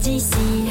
d'ici.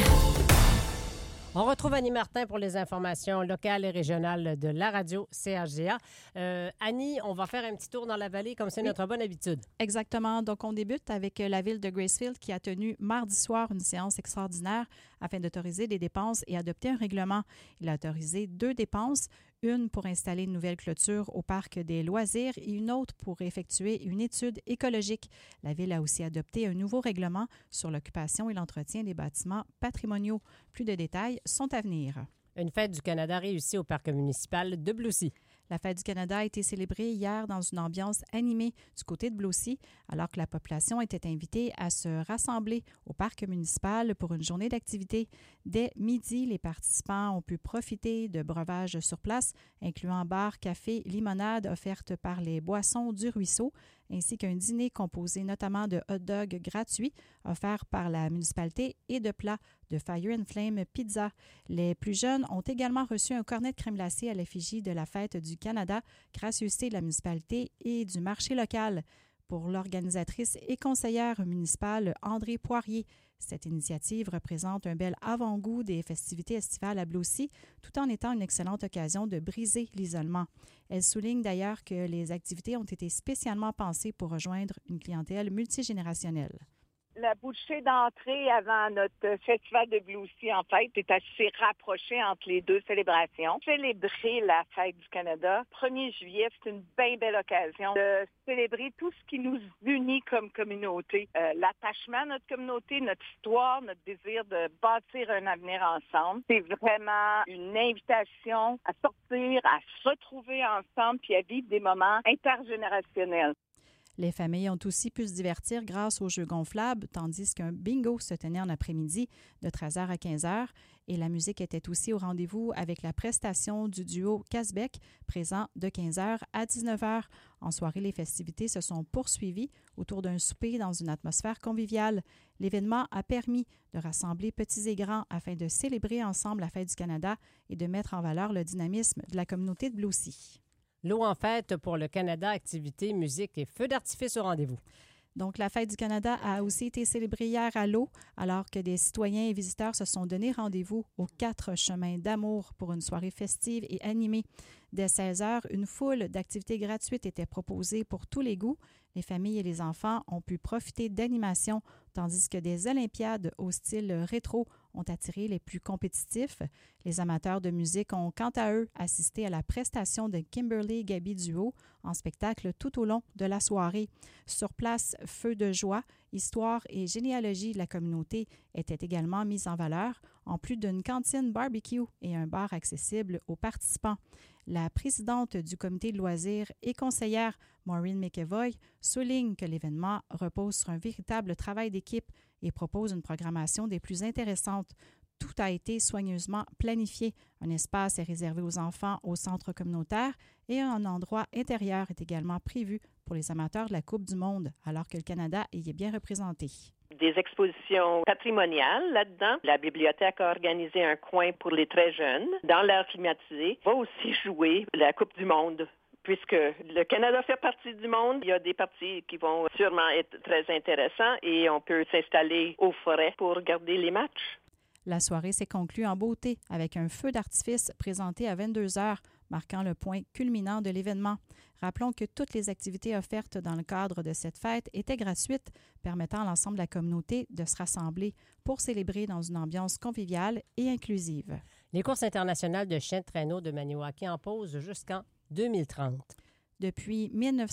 On retrouve Annie Martin pour les informations locales et régionales de la radio CHGA. Annie, on va faire un petit tour dans la vallée comme c'est notre bonne habitude. Exactement. Donc, on débute avec la ville de Gracefield qui a tenu mardi soir une séance extraordinaire afin d'autoriser des dépenses et adopter un règlement. Il a autorisé 2 dépenses, une pour installer une nouvelle clôture au parc des loisirs et une autre pour effectuer une étude écologique. La ville a aussi adopté un nouveau règlement sur l'occupation et l'entretien des bâtiments patrimoniaux. Plus de détails sont à venir. Une fête du Canada réussie au parc municipal de Bloussy. La Fête du Canada a été célébrée hier dans une ambiance animée du côté de Bloussy, alors que la population était invitée à se rassembler au parc municipal pour une journée d'activité. Dès midi, les participants ont pu profiter de breuvages sur place, incluant bar, café, limonade offertes par les Boissons du Ruisseau, ainsi qu'un dîner composé notamment de hot-dogs gratuits offerts par la municipalité et de plats de Fire and Flame Pizza. Les plus jeunes ont également reçu un cornet de crème glacée à l'effigie de la Fête du Canada, gracieuseté de la municipalité et du marché local. Pour l'organisatrice et conseillère municipale André Poirier, cette initiative représente un bel avant-goût des festivités estivales à Bloussy, tout en étant une excellente occasion de briser l'isolement. Elle souligne d'ailleurs que les activités ont été spécialement pensées pour rejoindre une clientèle multigénérationnelle. La bouchée d'entrée avant notre festival de Bloussy, en fait, est assez rapprochée entre les 2 célébrations. Célébrer la Fête du Canada, 1er juillet, c'est une bien belle occasion de célébrer tout ce qui nous unit comme communauté. L'attachement à notre communauté, notre histoire, notre désir de bâtir un avenir ensemble. C'est vraiment une invitation à sortir, à se retrouver ensemble puis à vivre des moments intergénérationnels. Les familles ont aussi pu se divertir grâce aux jeux gonflables, tandis qu'un bingo se tenait en après-midi de 13h à 15h. Et la musique était aussi au rendez-vous avec la prestation du duo Casbec, présent de 15h à 19h. En soirée, les festivités se sont poursuivies autour d'un souper dans une atmosphère conviviale. L'événement a permis de rassembler petits et grands afin de célébrer ensemble la Fête du Canada et de mettre en valeur le dynamisme de la communauté de Bloussy. L'eau en fête pour le Canada, activités, musique et feux d'artifice au rendez-vous. Donc, la Fête du Canada a aussi été célébrée hier à l'eau, alors que des citoyens et visiteurs se sont donné rendez-vous aux 4 chemins d'amour pour une soirée festive et animée. Dès 16 heures, une foule d'activités gratuites était proposée pour tous les goûts. Les familles et les enfants ont pu profiter d'animations, tandis que des olympiades au style rétro ont attiré les plus compétitifs. Les amateurs de musique ont, quant à eux, assisté à la prestation de Kimberly Gabi Duo en spectacle tout au long de la soirée. Sur place, feu de joie, histoire et généalogie de la communauté étaient également mises en valeur, en plus d'une cantine barbecue et un bar accessible aux participants. La présidente du comité de loisirs et conseillère Maureen McEvoy souligne que l'événement repose sur un véritable travail d'équipe et propose une programmation des plus intéressantes. Tout a été soigneusement planifié. Un espace est réservé aux enfants au centre communautaire et un endroit intérieur est également prévu pour les amateurs de la Coupe du monde, alors que le Canada y est bien représenté. Des expositions patrimoniales là-dedans. La bibliothèque a organisé un coin pour les très jeunes. Dans l'air climatisé, va aussi jouer la Coupe du monde. Puisque le Canada fait partie du monde, il y a des parties qui vont sûrement être très intéressants et on peut s'installer aux forêts pour regarder les matchs. La soirée s'est conclue en beauté avec un feu d'artifice présenté à 22 heures, marquant le point culminant de l'événement. Rappelons que toutes les activités offertes dans le cadre de cette fête étaient gratuites, permettant à l'ensemble de la communauté de se rassembler pour célébrer dans une ambiance conviviale et inclusive. Les courses internationales de chiens de traîneau de Maniwaki en pause jusqu'en 2030. Depuis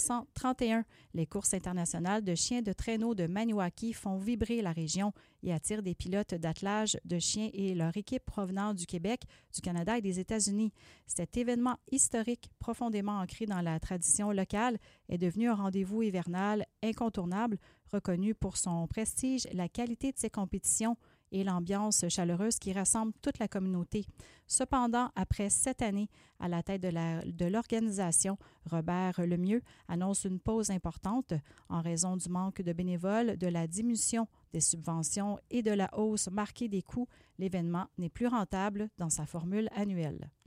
1931, les courses internationales de chiens de traîneau de Maniwaki font vibrer la région et attirent des pilotes d'attelage de chiens et leur équipe provenant du Québec, du Canada et des États-Unis. Cet événement historique, profondément ancré dans la tradition locale, est devenu un rendez-vous hivernal incontournable, reconnu pour son prestige, la qualité de ses compétitions et l'ambiance chaleureuse qui rassemble toute la communauté. Cependant, après 7 années à la tête de l'organisation, Robert Lemieux annonce une pause importante en raison du manque de bénévoles, de la diminution des subventions et de la hausse marquée des coûts. L'événement n'est plus rentable dans sa formule annuelle.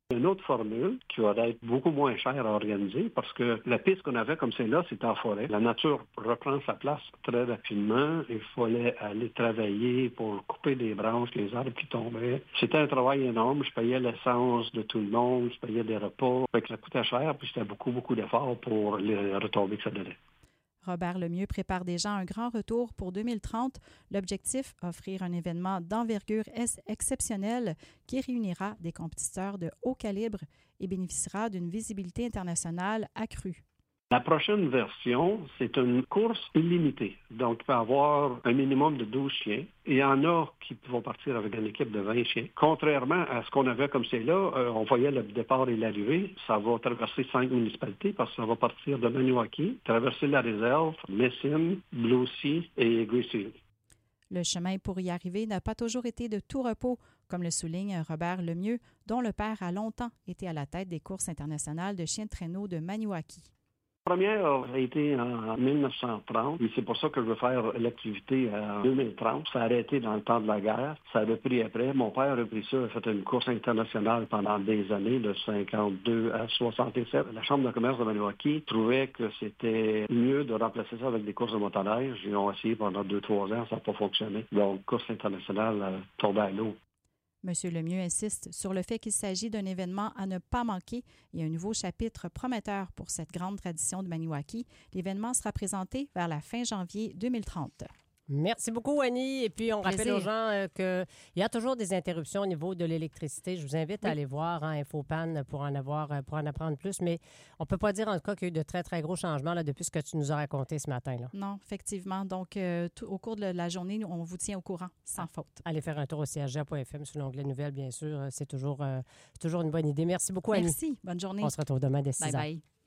Une autre formule qui va être beaucoup moins chère à organiser parce que la piste qu'on avait comme celle-là, c'était en forêt. La nature reprend sa place très rapidement. Il fallait aller travailler pour couper des branches, les arbres qui tombaient. C'était un travail énorme. Je payais l'essence de tout le monde, je payais des repas. Fait que ça coûtait cher, puis c'était beaucoup d'efforts pour les retombées que ça donnait. Robert Lemieux prépare déjà un grand retour pour 2030. L'objectif, offrir un événement d'envergure exceptionnelle qui réunira des compétiteurs de haut calibre et bénéficiera d'une visibilité internationale accrue. La prochaine version, c'est une course illimitée. Donc, il peut y avoir un minimum de 12 chiens. Il y en a qui vont partir avec une équipe de 20 chiens. Contrairement à ce qu'on avait comme c'est là, on voyait le départ et l'arrivée. Ça va traverser 5 municipalités parce que ça va partir de Maniwaki, traverser la réserve, Messine, Blue Sea et Gracie. Le chemin pour y arriver n'a pas toujours été de tout repos, comme le souligne Robert Lemieux, dont le père a longtemps été à la tête des courses internationales de chiens de traîneau de Maniwaki. La première a été en 1930 et c'est pour ça que je veux faire l'activité en 2030. Ça a arrêté dans le temps de la guerre. Ça a repris après. Mon père a repris ça, a fait une course internationale pendant des années, de 52 à 67. La Chambre de commerce de Maniwaki trouvait que c'était mieux de remplacer ça avec des courses de motoneige. Ils ont essayé pendant 2-3 ans, ça n'a pas fonctionné. Donc, course internationale tombée à l'eau. M. Lemieux insiste sur le fait qu'il s'agit d'un événement à ne pas manquer et un nouveau chapitre prometteur pour cette grande tradition de Maniwaki. L'événement sera présenté vers la fin janvier 2030. Merci beaucoup, Annie. Et puis, on Plaisir. rappelle aux gens qu'il y a toujours des interruptions au niveau de l'électricité. Je vous invite à aller voir Infopan pour en apprendre plus. Mais on ne peut pas dire, en tout cas, qu'il y a eu de très, très gros changements là, depuis ce que tu nous as raconté ce matin. Là. Non, effectivement. Donc, au cours de la journée, on vous tient au courant, sans faute. Allez faire un tour au CHGA.fm sur l'onglet Nouvelles, bien sûr. C'est toujours une bonne idée. Merci beaucoup, Annie. Merci. Bonne journée. On se retrouve demain dès 6 Bye heures. bye.